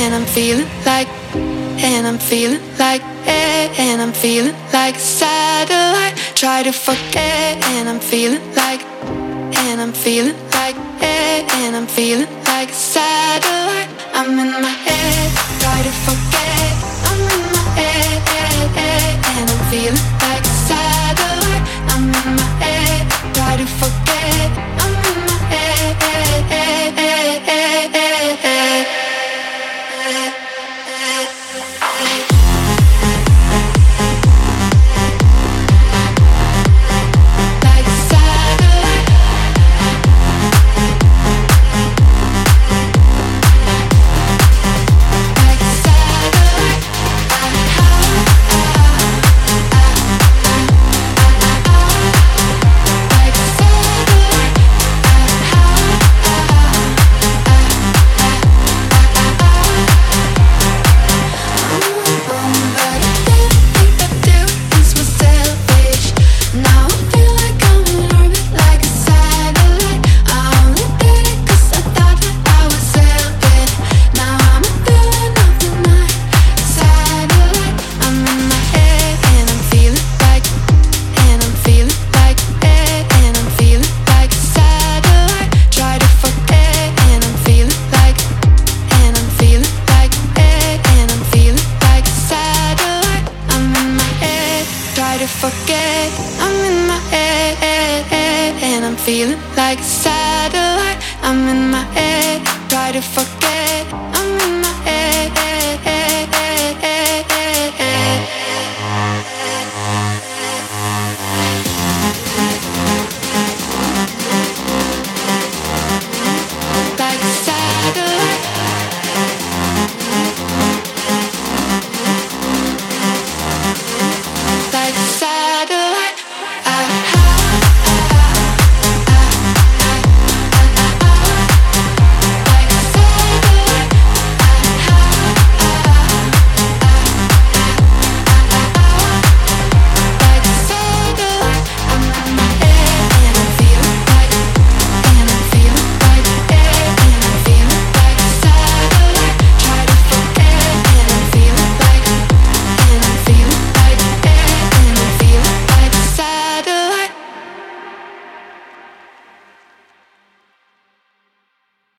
and I'm feeling like, and I'm feeling like, and I'm feeling like a satellite. Try to forget, and I'm feeling like, and I'm feeling like, and I'm feeling like a satellite. I'm in my head, try to forget. I'm in my head, and I'm feeling like a satellite. I'm in my head, try to forget. I'm in my head. Forget, I'm in my head, and I'm feeling like a satellite. I'm in my head, try to forget.